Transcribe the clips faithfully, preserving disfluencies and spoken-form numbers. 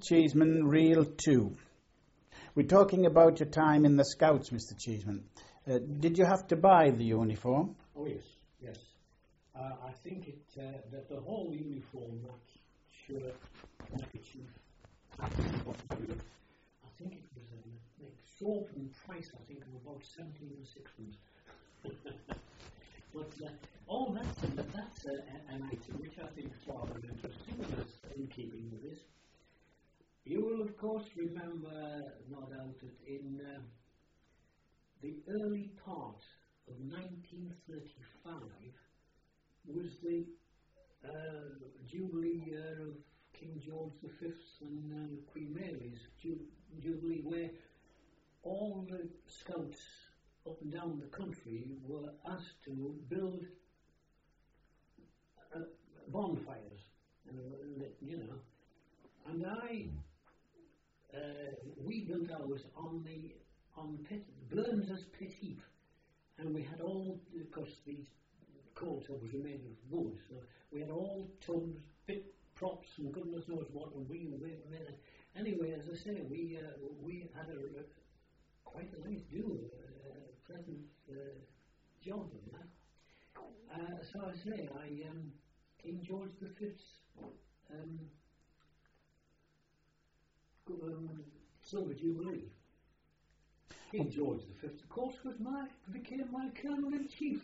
Cheeseman, Reel two. We're talking about your time in the Scouts, Mister Cheeseman. Uh, did you have to buy the uniform? Oh yes, yes. Uh, I think it uh, that the whole uniform, that shirt, handkerchief, I think it was an exorbitant price. I think of about seventeen and sixpence. But uh, oh, that's a, that's a, an item which I think is rather interesting in keeping with this. You will, of course, remember, no doubt, that in uh, the early part of nineteen thirty-five was the uh, Jubilee year of King George the Fifth's and uh, Queen Mary's ju- Jubilee, where all the Scouts up and down the country were asked to build uh, bonfires, uh, you know, and I, uh, we built ours on the on pit, Burns's pit heap, and we had all, because these coal tubs were made of wood, so we had all tubs, pit props, and goodness knows what, and we made it. Anyway, as I say, we uh, we had a, a quite a nice do. Pleasant uh, job of that. Uh, so I say, I um, King George the Fifth's um, um, Silver Jubilee. King George the Fifth, of course, was my became my Colonel in Chief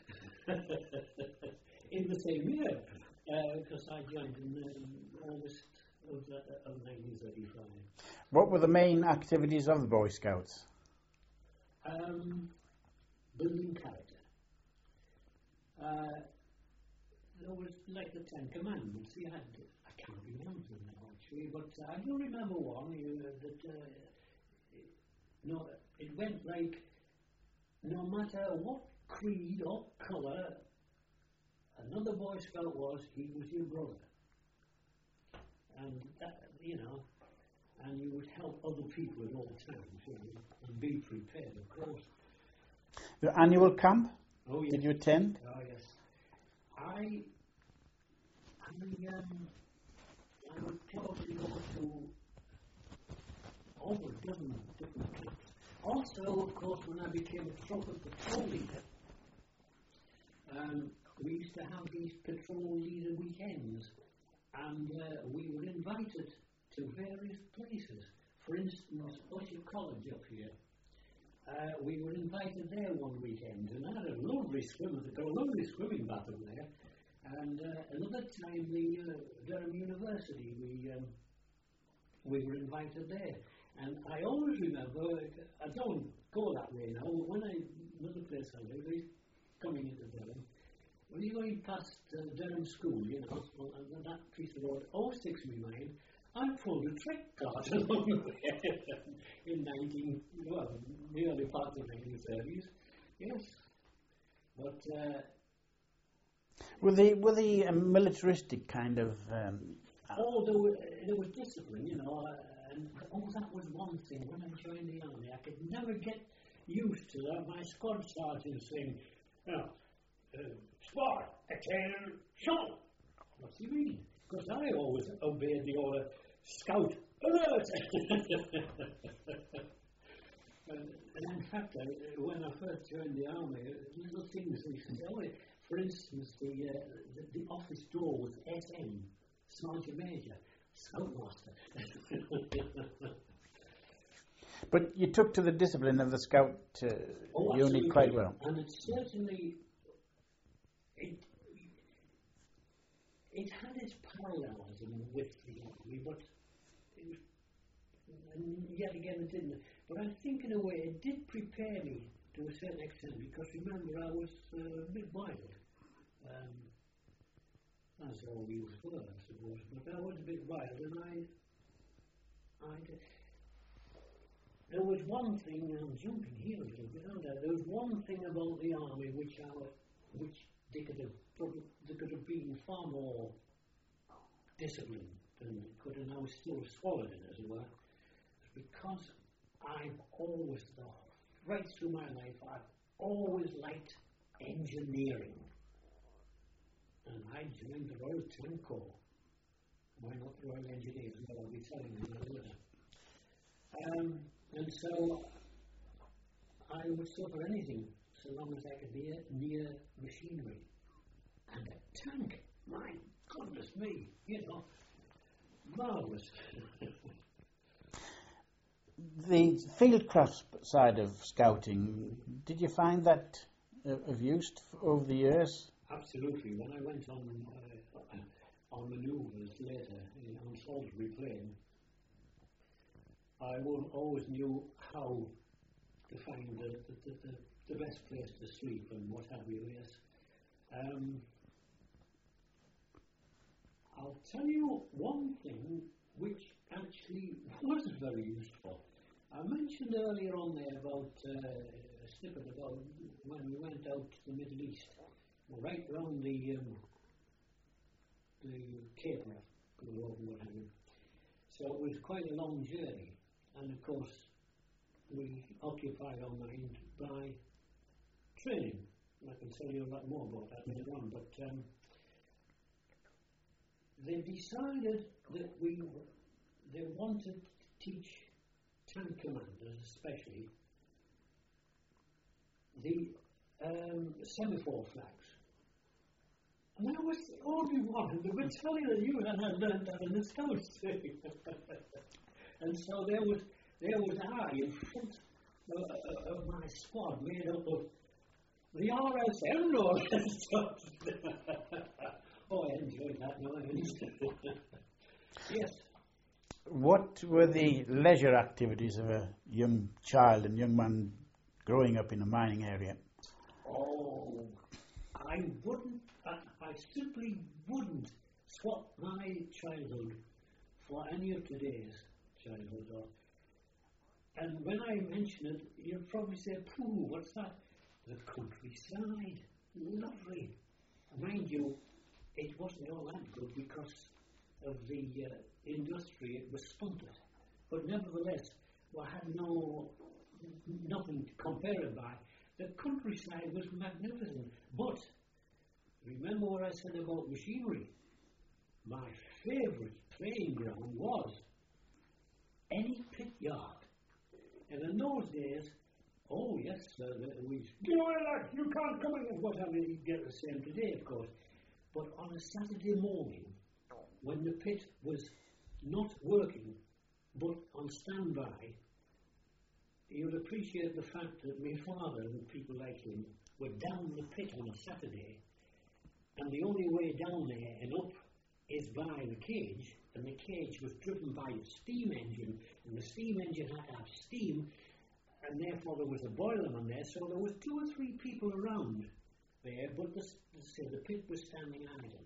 in the same year, because uh, I joined in um, August of, uh, of nineteen thirty-five. What were the main activities of the Boy Scouts? Um, building character. Uh, there was like the Ten Commandments. You had, I can't remember them now actually, but uh, I do remember one you, uh, that uh, it, no, it went like, no matter what creed or colour another Boy Scout was, he was your brother. And that, you know, and you would help other people at all times, you know, and be prepared, of course. The annual camp? Oh, yes. Did you attend? Oh, yes. I, I, um, I would probably go to over a dozen different camps. Also, of course, when I became a trumpet patrol leader, um, we used to have these patrol leader weekends, and uh, we were invited to various places. For instance, Usher College up here. Uh, we were invited there one weekend, and I had a lovely swim. They've got a lovely swimming bathroom there. And uh, another time, the uh, Durham University, we um, we were invited there. And I always remember, I don't go that way now. When I another place I live, is coming into Durham. When you're going past uh, Durham School, you know, on that piece of road, always sticks in my mind. I pulled a trick card along the way in nineteen, well, the early part of the nineteen thirties, yes. But uh, were they were they a militaristic kind of? Um, oh, there was, there was discipline, you know, uh, and oh, that was one thing. When I joined the army, I could never get used to that. My squad sergeant saying, "You know, uh, squad attention." What's he mean? Because I always obeyed the order, Scout alert! and, and in fact, I, when I first joined the army, little things they said, oh, for instance, the, uh, the the office door was S M, Sergeant Major, Scoutmaster. But you took to the discipline of the Scout uh, oh, unit quite well. And it certainly, it, it had its parallelism with the army, but it was, and yet again it didn't. But I think in a way it did prepare me to a certain extent, because remember I was uh, a bit wild, um, as all youth were, I suppose. But I was a bit wild, and I, I did. There was one thing, I'm jumping here a little bit, aren't I? There was one thing about the army which our, which they could have, they could have been far more disciplined than they could have now still swallowed it, as it were. Because I've always thought, right through my life, I've always liked engineering. And I joined the Royal Tank Corps. Why not the Royal Engineers? Well, I'll be telling you that. Um, and so I would suffer anything so long as I could be near machinery. And a tank, my goodness me, you know, marvellous. The fieldcraft side of scouting, did you find that uh, of use f- over the years? Absolutely. When I went on uh, on manoeuvres later in, on Salisbury Plain, I will, always knew how to find the, the, the, the, the best place to sleep and what have you, yes. Um, I'll tell you one thing which actually was very useful. I mentioned earlier on there about uh, a snippet about when we went out to the Middle East, right round the um, the Cape Road and what have you. So it was quite a long journey, and of course we occupied our mind by training. And I can tell you a lot more about that later on, but um, they decided that we they wanted to teach tank commanders, especially, the um, semaphore flags. And I was the only one in the battalion that you had learned that in the scouts. And so there was there was I in front of, of my squad, made up of the R S M and all that stuff. Oh, I enjoyed that noise. Yes. What were the leisure activities of a young child and young man growing up in a mining area? Oh, I wouldn't, I, I simply wouldn't swap my childhood for any of today's childhood. Or, and when I mention it, you'll probably say, "Pooh, what's that?" The countryside, lovely. Mind you, it wasn't all that good because of the uh, industry it was stunted. But nevertheless, we had no, nothing to compare it by. The countryside was magnificent. But remember what I said about machinery? My favourite playing ground was any pit yard. And in those days, oh yes, uh, we get away, lad, you can't come in, whatever. You get the same today, of course. But on a Saturday morning, when the pit was not working, but on standby, you'll appreciate the fact that my father and people like him were down the pit on a Saturday, and the only way down there and up is by the cage, and the cage was driven by a steam engine, and the steam engine had to have steam, and therefore there was a boiler on there, so there was two or three people around there, but the, the, the pit was standing idle.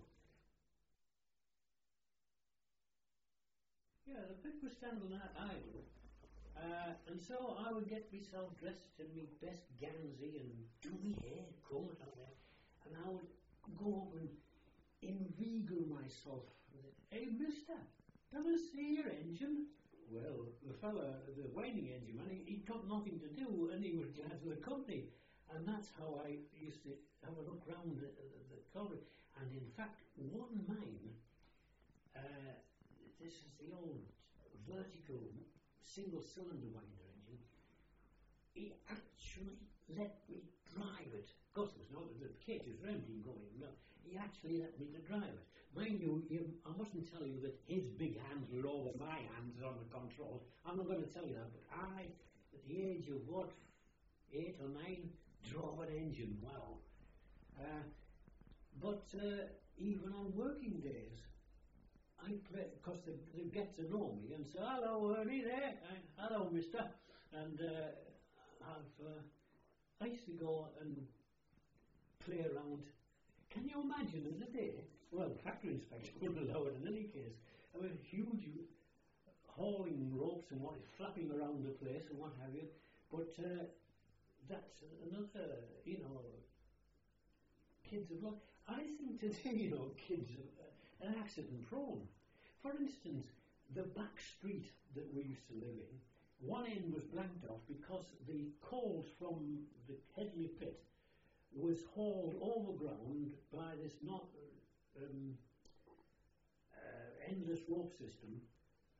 Yeah, the pit was standing idle, uh, and so I would get myself dressed in my best gansy and do my hair, comb it on there, and I would go up and inveigle myself. Hey, mister, can I see your engine? Well, the fella, the winding engine man, he, he'd got nothing to do, and he was glad for the company. And that's how I used to have a look round the, the, the colliery. And in fact, one mine, uh, this is the old vertical single-cylinder winder engine, he actually let me drive it. Of course, there was no, the cages were empty and going. No, he actually let me to drive it. Mind you, you, I mustn't tell you that his big hands were over my hands on the controls. I'm not going to tell you that, but I, at the age of what, eight or nine, drove an engine. Wow. Uh, but uh, even on working days, I play, because they, they get to know me and say, "Hello, Ernie there, uh, hello, mister," and uh, I've, uh, I used to go and play around. Can you imagine in the day? Well, the factory inspector wouldn't allow it in any case. I mean, huge hauling ropes and what, flapping around the place and what have you. But uh, that's another, you know, kids have lost. I think today, you know, kids are accident prone. For instance, the back street that we used to live in, one end was blanked off because the coals from the Headley pit was hauled overground by this not um, uh, endless rope system uh,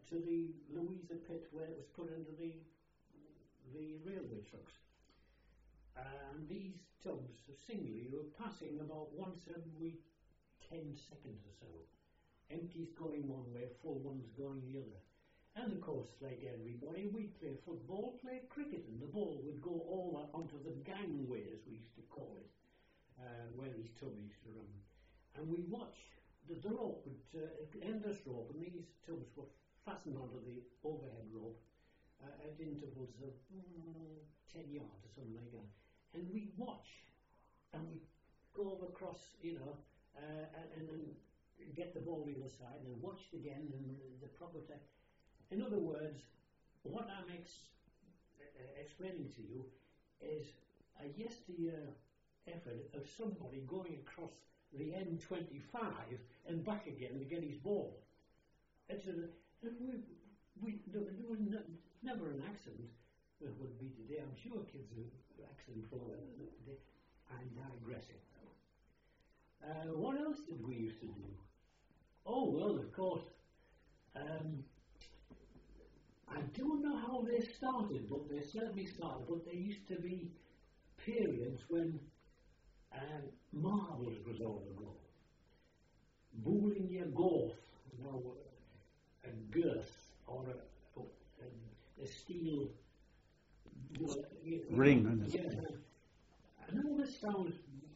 to the Louisa pit where it was put into the the railway trucks. And these tubs, singly, were passing about once every ten seconds or so. Empties going one way, full ones going the other. And of course, like everybody, we'd play football, play cricket, and the ball would go over onto the gangway, as we used to call it, uh, where these tubs used to run. And we watch the, the rope would uh, end this rope, and these tubs were fastened onto the overhead rope uh, at intervals of mm, ten yards or something like that. And we'd watch, and we'd go over across, you know, uh, and then get the ball the other side, and watch it again, and the proper time. In other words, what I'm ex- uh, explaining to you is a yesteryear effort of somebody going across the M twenty-five and back again to get his ball. It's a, we, we, there was no, never an accident. There would be today, I'm sure kids are accident prone today. I'm digressing. Uh, what else did we used to do? Oh, well, of course, um, I don't know how they started, but they certainly started, but there used to be periods when uh, marbles was all the go. Bowling your golf, you know, a girth or a, a, a steel uh, ring. Yeah. I know this sounds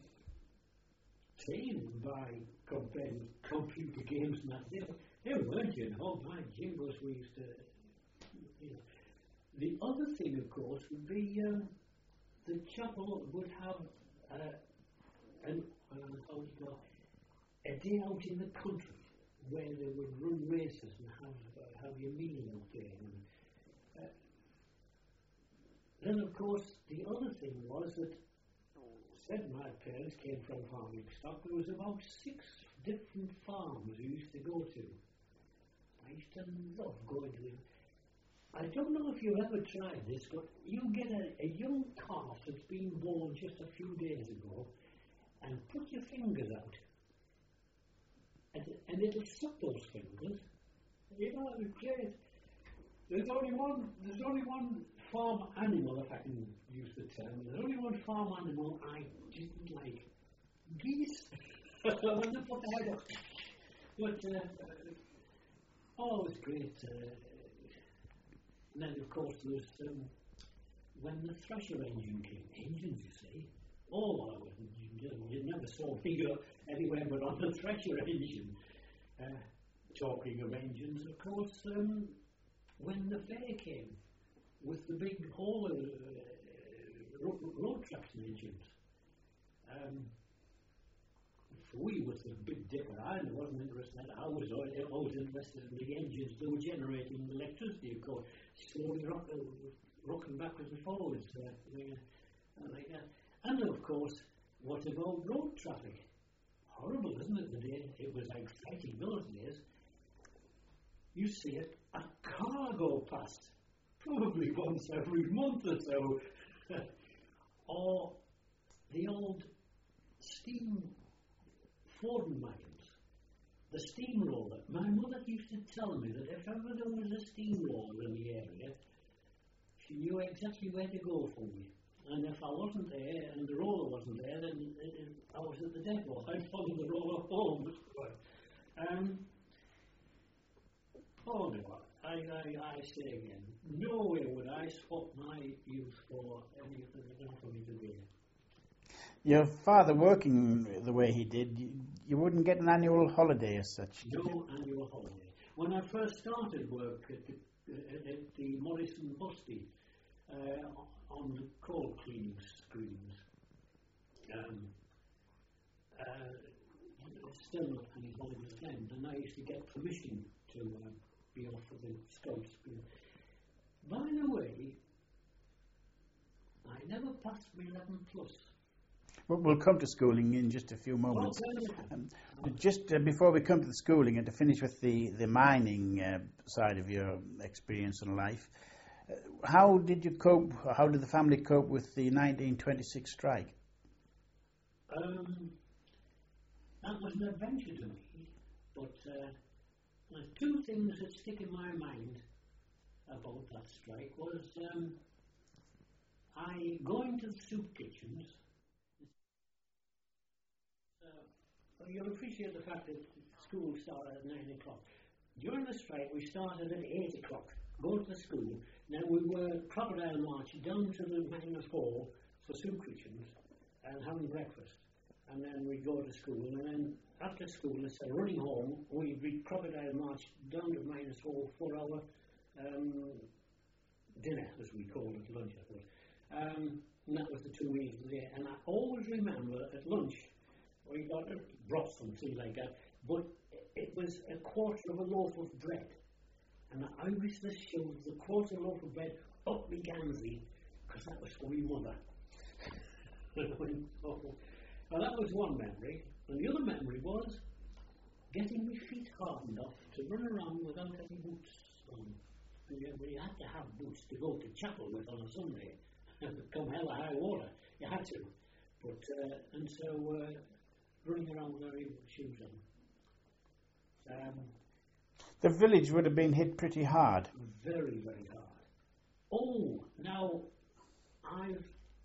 tame by compared with computer games and that. They, they weren't, you know. My jingles we used to, you know. The other thing, of course, would be um, the chapel would have uh, an, uh, how do you call it, a day out in the country where they would run races and have uh, have your meal out there. And, uh, then, of course, the other thing was that said my parents came from farming stock. There was about six different farms we used to go to. I used to love going to them. I don't know if you've ever tried this, but you get a, a young calf that's been born just a few days ago and put your fingers out. And, and it'll suck those fingers. You know, it's great. There's only one, there's only one farm animal, if I can use the term, there's only one farm animal I didn't like. Geese. When they put the head up. But, uh, oh, it was great. Uh, and then, of course, there was, um, when the thresher engine came, engines, you see, oh, I was, you, you never saw me go anywhere but on the thresher engine. Uh, talking of engines, of course, um, when the fair came with the big hauler uh, road, road traction engines. Um, we was the big dipper. I wasn't interested in that. I was always interested in the engines that were generating electricity, of course, slowly rock, uh, rocking backwards and forwards. Uh, uh, like that. And of course, what about road traffic? Horrible, isn't it? The day it was exciting those days. You see it, a car go past, probably once every month or so. Or the old steam Forden wagons, the steamroller. My mother used to tell me that if ever there was a steamroller in the area, she knew exactly where to go for me. And if I wasn't there and the roller wasn't there, then it, it, I was at the depot. I'd follow the roller home. Um, Oh no, I, I, I say again, no way would I swap my youth for anything enough for me to do. Your father working the way he did, you, you wouldn't get an annual holiday as such? No annual holiday. When I first started work at the, uh, at the Morrison Busty, uh, on the coal cleaning screens, um, uh, still not any holidays then, and I used to get permission to uh, be off for the scouts. By the way, I never passed my eleven plus. Well, we'll come to schooling in just a few moments. Um, just uh, before we come to the schooling and to finish with the, the mining uh, side of your experience in life, uh, how did you cope, or how did the family cope with the nineteen twenty-six strike? Um, that was an adventure to me, but uh, the two things that stick in my mind about that strike was um, I going to the soup kitchens. Uh, well, you'll appreciate the fact that school started at nine o'clock. During the strike, we started at eight o'clock. Go to the school. Now we were crocodile march down to the miners' hall for soup kitchens and having breakfast, and then we'd go to school, and then after school, instead of running home, we'd be crocodile march down to miners' hall for our um, dinner, as we called it, lunch, I suppose. Um, and that was the two meals a day. And I always remember at lunch, we got a broth and things like that, but it was a quarter of a loaf of bread. And I always just shoved the quarter loaf of bread up my gansy, because that was for my mother. Well, that was one memory. And the other memory was getting my feet hardened off to run around without any boots on. And you, you had to have boots to go to chapel with on a Sunday. Come hell or high water, you had to. But, uh, and so, uh, running around without any shoes on. Um, The village would have been hit pretty hard. Very, very hard. Oh, now, I've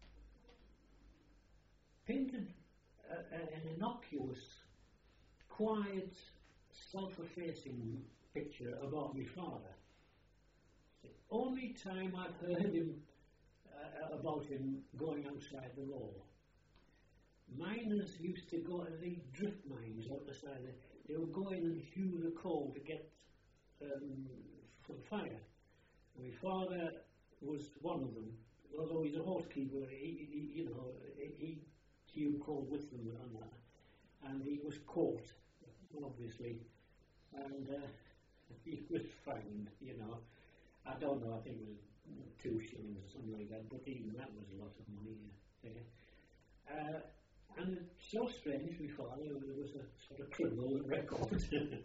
painted a, a, an innocuous, quiet, self-effacing picture about my father. The only time I've heard him uh, about him going outside the law. Miners used to go to the drift mines out the side. They would go in and hew the coal to get um, for the fire. My father was one of them. Although he's a horsekeeper, he, he you know, he hewed coal with them and that. And he was caught, obviously, and uh, he was found. You know, I don't know. I think it was two shillings or something like that. But even that was a lot of money. Yeah. Uh, And it's so strange, my father, there was a sort of criminal record.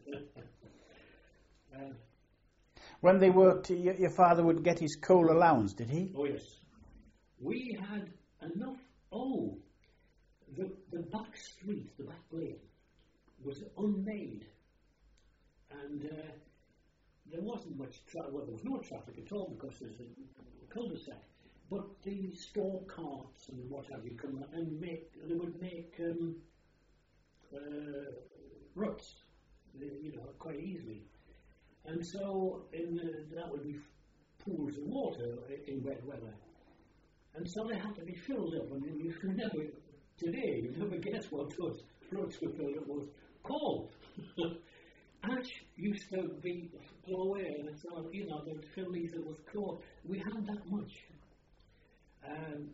uh, when they worked, your, your father would get his coal allowance, did he? Oh, yes. We had enough. Oh, the, the back street, the back lane, was unmade. And uh, there wasn't much traffic. Well, there was no traffic at all because there's a cul-de-sac. But the store carts and what have you come and make, they would make um, uh, ruts, you know, quite easily. And so in the, that would be pools of water in wet weather. And so they had to be filled up. And you can never, today, you never guess what those ruts were filled up with. Coal. Ash used to be blow away, and so, you know, they'd fill these up with coal. We had that much. Um,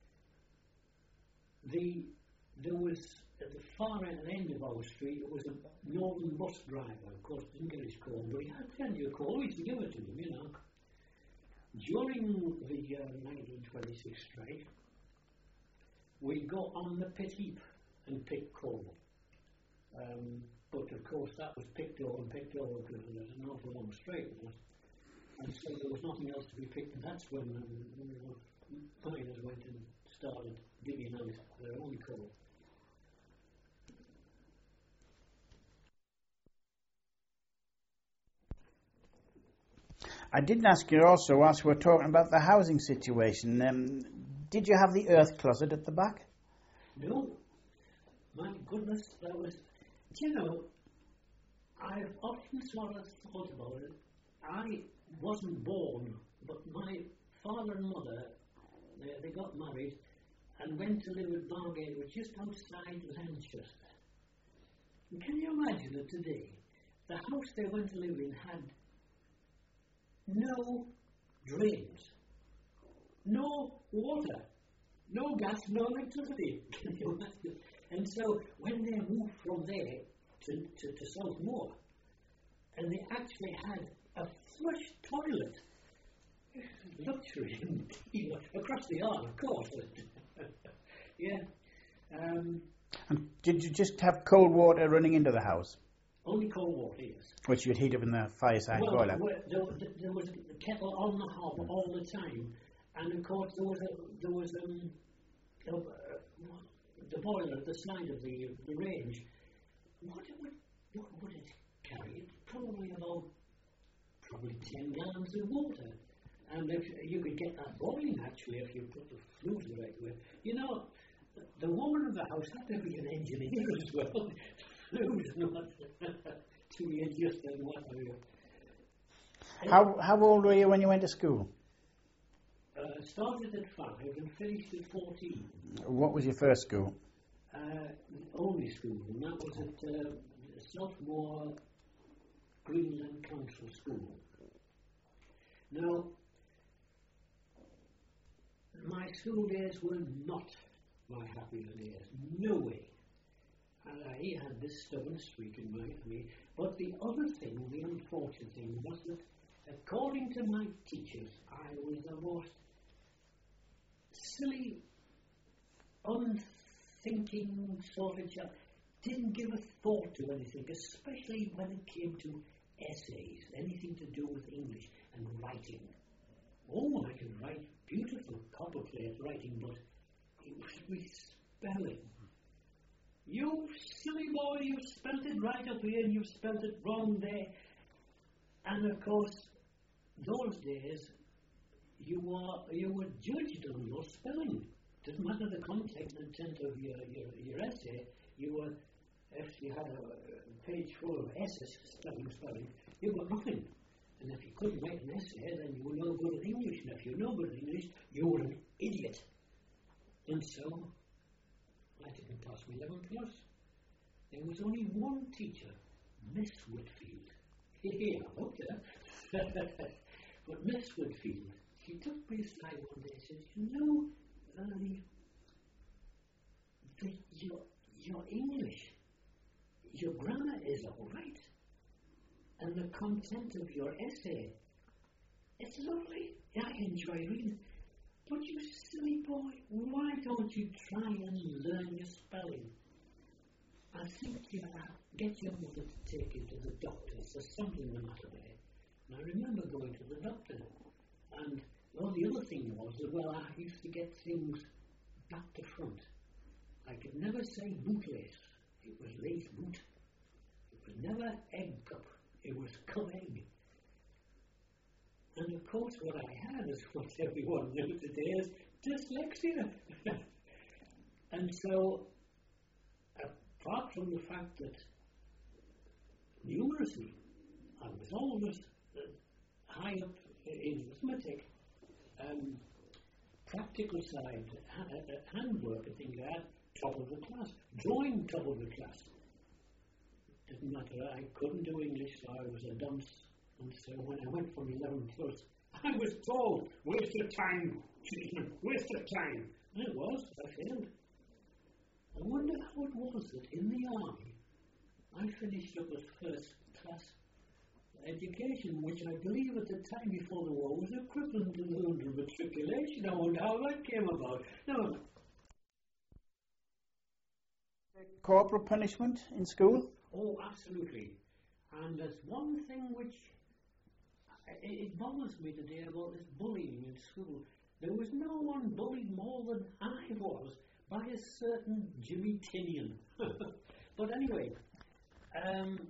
the there was at the far end of our street there was a northern bus driver. Of course, didn't get his coal, but he had plenty of coal. We used to give it to him, you know. During the uh, nineteen twenty-six strike, we got on the pit heap and picked coal. Um, but of course, that was picked over and picked over because there was an awful long strike, and so there was nothing else to be picked. And that's when um, you know, miners went and started digging out their own coal. I didn't ask you also, whilst we were talking about the housing situation, um, did you have the earth closet at the back? No. My goodness, that was... You know, I've often sort of thought about it. I wasn't born, but my father and mother, They, they got married and went to live at Margate, which is just outside Lanchester. And can you imagine it today? The house they went to live in had no drains, no water, no gas, no electricity. Can you imagine? And so when they moved from there to, to, to Southmore, and they actually had a flush toilet, luxury, you know, across the yard, of course. Yeah. Um, and did you just have cold water running into the house? Only cold water, yes. Which you'd heat up in the fireside well, boiler? There, there was a kettle on the hob all the time, and of course there was a, there was um, a, uh, the boiler at the side of the the range. What would what would it carry? It probably about probably ten gallons of water. And if you could get that boiling, actually, if you put the flues the right way. You know, the woman of the house had to be an engineer as well. Flues, not to be adjusted and what have you. How, how old were you when you went to school? Uh, started at five and finished at fourteen. What was your first school? Uh, only school, and that was at uh, Southmore Greenland Council School. Now, my school days were not my happier days, no way. And I had this stubborn streak in my me. But the other thing, the unfortunate thing, was that according to my teachers, I was the most silly, unthinking sort of child. Didn't give a thought to anything, especially when it came to essays, anything to do with English and writing. Oh, I could write beautiful copperplate writing, but it was with spelling. You silly boy, you've spelt it right up here and you've spelt it wrong there. And of course, those days, you were you were judged on your spelling. Didn't matter the content and intent of your, your, your essay, you were, if you had a, a page full of essays, spelling, spelling, you got nothing. And if you couldn't write an essay, then you were no good at English. And if you were no good at English, you were an idiot. And so, I didn't pass my eleven plus. There was only one teacher, Miss Whitfield. Here, I looked at her. But Miss Whitfield, she took me aside one day and said, you know, Ernie, the, your, your English, your grammar is all right. And the content of your essay, it's lovely. I enjoy reading. But you silly boy, why don't you try and learn your spelling? I think you uh, get your mother to take you to the doctor. There's something the matter there. And I remember going to the doctor. And well, the other thing was that, well, I used to get things back to front. I could never say bootlace. It was lace boot. It was never egg cup. It was cup egg. And of course what I had is what everyone knows today is dyslexia. And so, apart from the fact that numeracy, I was always uh, high up in arithmetic, um, practical side, ha- uh, handwork and things like that, top of the class, drawing top of the class. Didn't matter, I couldn't do English, so I was a dunce. And so when I went from eleven plus, I was told, waste of time, children, waste of time. And it was, I failed. I wonder how it was that in the army, I finished up with first class education, which I believe at the time before the war was equivalent to the under matriculation. I wonder how that came about. No. Corporal punishment in school? Oh, absolutely. And there's one thing which it, it bothers me today about this bullying in school. There was no one bullied more than I was by a certain Jimmy Tinian. But anyway, um,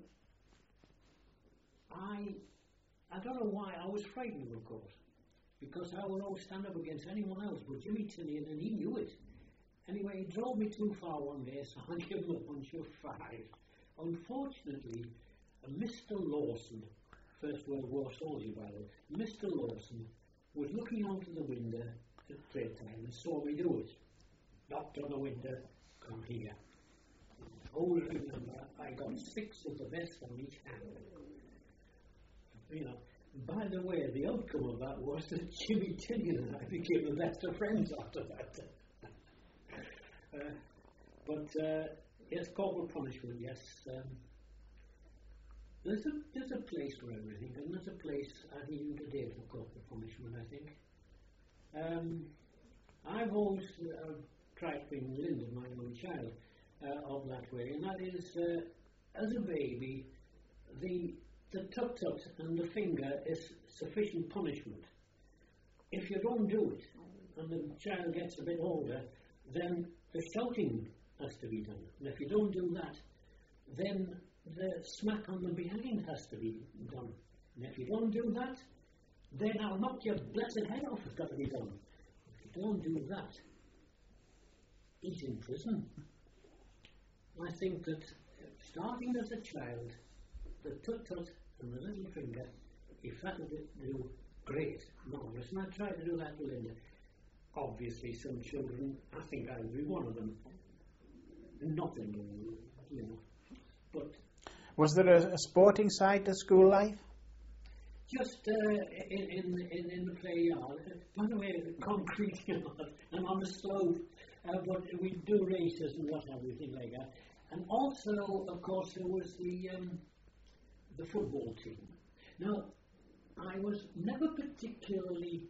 I I don't know why I was frightened, of course, because I would always stand up against anyone else but Jimmy Tinian, and he knew it. Anyway, he drove me too far one day, so I gave him a bunch of five. Unfortunately, uh, Mister Lawson, First World War soldier, by the way, Mister Lawson was looking out of the window at playtime and saw me do it. Knocked on the window, come here. Always remember, I got six of the best on each hand. You know, by the way, the outcome of that was that Jimmy Tinian and I became the best of friends after that. uh, but, uh, yes, corporal punishment, yes. Um, there's a there's a place for everything, and there's a place, I think, even today for corporal punishment, I think. Um, I've always uh, tried to bring Linda, my own child, uh, of that way, and that is, uh, as a baby, the the tut-tut and the finger is sufficient punishment. If you don't do it, and the child gets a bit older, then the shouting has to be done. And if you don't do that, then the smack on the behind has to be done. And if you don't do that, then I'll knock your blessed head off. It's got to be done. If you don't do that, he's in prison. I think that starting as a child, the tut-tut and the little finger, if that would do, great, marvellous. And I tried to do that with Linda. Obviously, some children, I think I would be one of them, nothing, you know. But was there a, a sporting side to school life? Just uh, in, in, in, in the play yard, by the way, concrete yard, and on the slope, uh, but we do races and what everything like that. And also, of course, there was the um, the football team. Now, I was never particularly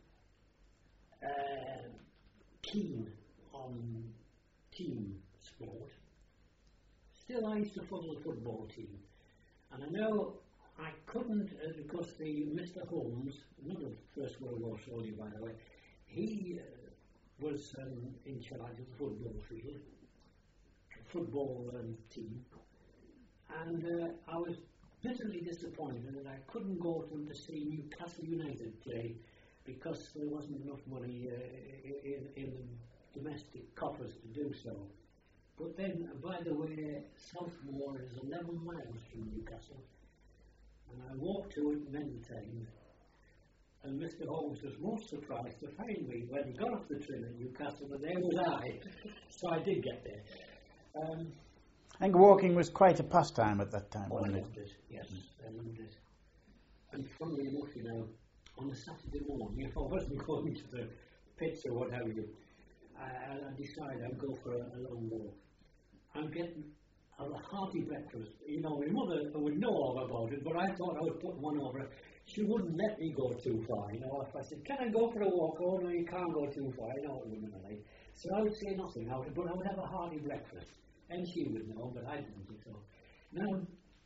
uh, keen on team sport. Still, I used to follow the football team. And I know I couldn't, uh, because the Mister Holmes, another First World War soldier, by the way, he uh, was um, in charge of the football field, football um, team. And uh, I was bitterly disappointed that I couldn't go to them to see Newcastle United play because there wasn't enough money uh, in, in the domestic coffers to do so. But then, by the way, Southmore is eleven miles from Newcastle, and I walked to it many times, and Mister Holmes was most surprised to find me when he got off the train at Newcastle, and there was I. So I did get there. Um, I think walking was quite a pastime at that time, oh, wasn't I it? loved it, yes, I loved it. And funnily enough, you know, on a Saturday morning, if I wasn't going to the pits or what have you, I, I decided I'd go for a, a long walk. I'm getting a hearty breakfast. You know, my mother would know all about it, but I thought I would put one over. She wouldn't let me go too far. You know, if I said, "Can I go for a walk?" "Oh, no, you can't go too far." I know what women are like. So I would say nothing out, but I would have a hearty breakfast. And she would know, but I didn't think so. Now,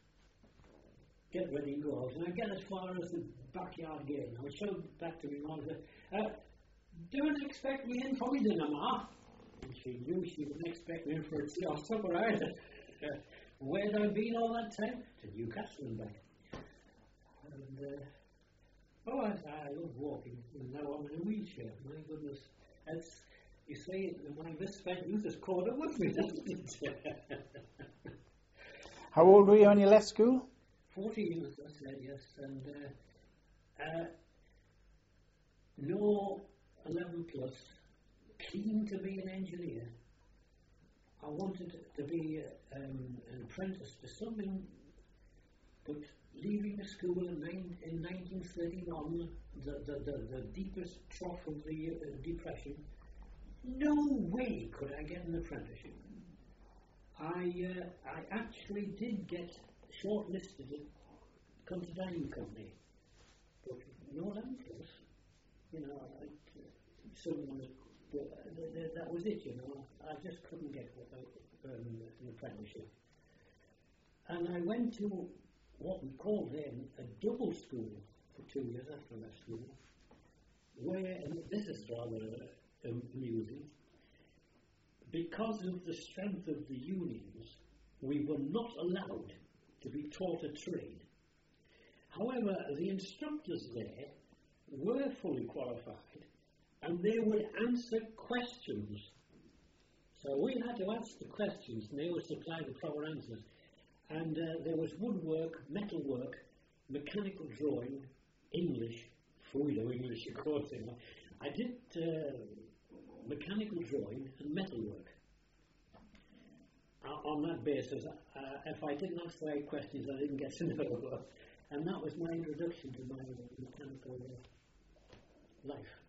get ready and go out. And I get as far as the backyard gate. And I would shout back to my mom and say, uh, "Don't expect me in for my dinner, Ma." And she knew she wouldn't expect me in for a tea or supper either. Uh, where had I been all that time? To Newcastle and back. And, uh, oh, I, I love walking. And now I'm in a wheelchair. My goodness. That's, you see, my misspent youth has caught up with me, doesn't it? How old were you when you left school? Fourteen, as I said, yes. And uh, uh, no eleven plus. Keen to be an engineer. I wanted to be um, an apprentice to something, but leaving the school in, nine, in nineteen thirty-one, the, the, the, the deepest trough of the uh, depression, no way could I get an apprenticeship. I uh, I actually did get shortlisted to come to Dining Company, but no eleven plus. You know, I, uh, someone was. But uh, th- that was it, you know. I just couldn't get uh, um, an apprenticeship. And I went to what we called then a double school for two years after that school, where, and this is rather um, amusing, because of the strength of the unions, we were not allowed to be taught a trade. However, the instructors there were fully qualified, and they would answer questions. So we had to ask the questions, and they would supply the proper answers. And uh, there was woodwork, metalwork, mechanical drawing, English, Freudo English, of course. You know. I did uh, mechanical drawing and metalwork. Uh, on that basis, uh, if I didn't ask the right questions, I didn't get to know. And that was my introduction to my mechanical uh, life.